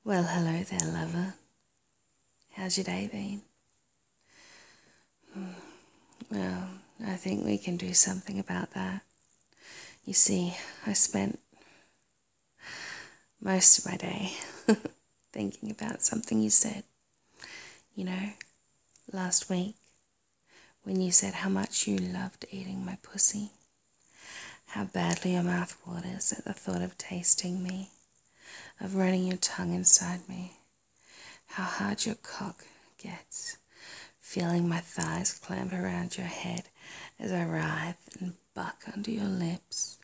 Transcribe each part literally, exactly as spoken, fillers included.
Well, hello there, lover. How's your day been? Well, I think we can do something about that. You see, I spent most of my day thinking about something you said. You know, last week, when you said how much you loved eating my pussy, how badly your mouth waters at the thought of tasting me, of running your tongue inside me, how hard your cock gets, feeling my thighs clamp around your head as I writhe and buck under your lips.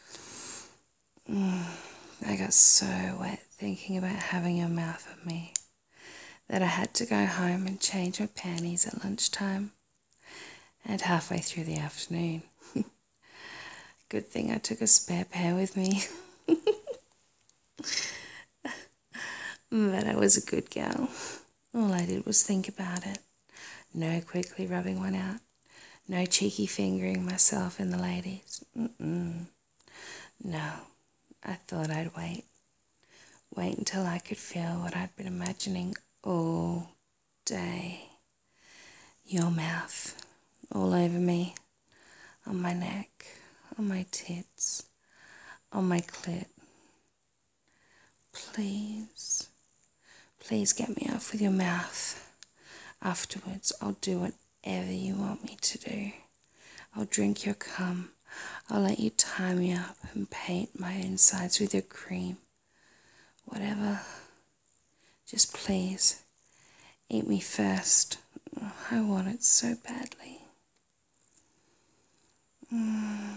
Mm, I got so wet thinking about having your mouth on me that I had to go home and change my panties at lunchtime and halfway through the afternoon. Good thing I took a spare pair with me. But I was a good girl. All I did was think about it. No quickly rubbing one out. No cheeky fingering myself in the ladies. Mm-mm. No, I thought I'd wait. Wait until I could feel what I'd been imagining all day. Your mouth all over me, on my neck, on my tits, on my clit. Please, please get me off with your mouth. Afterwards, I'll do whatever you want me to do. I'll drink your cum. I'll let you tie me up and paint my insides with your cream. Whatever. Just please, eat me first. I want it so badly. Mm.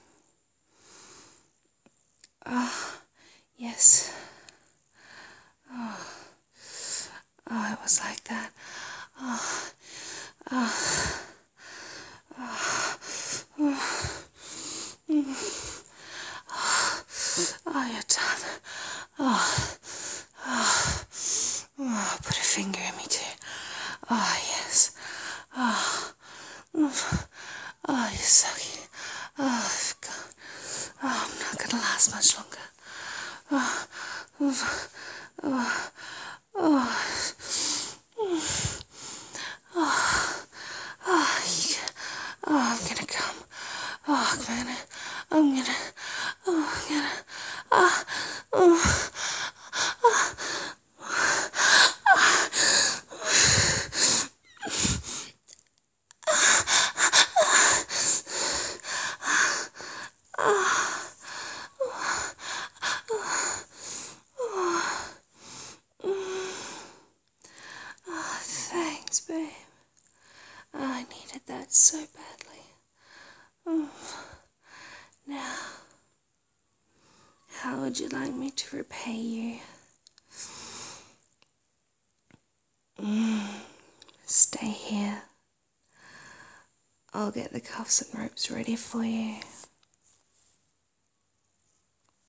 Ah, yes. Oh. Oh, it was like that. Oh, oh, oh, oh, mm. Oh, oh, you're done. Oh, oh, oh, put a finger in me too. Oh, yes. Oh, oh, oh, you're sucky. Oh, God. Oh, I'm not going to last much longer. Oh, oh, oh, oh. Oh, oh, you, oh, I'm gonna come. Oh, I'm gonna, I'm gonna, oh, I'm gonna, ah, oh, oh, oh, thanks, babe. I needed that so badly. Oh. Now, how would you like me to repay you? Mm. Stay here. I'll get the cuffs and ropes ready for you.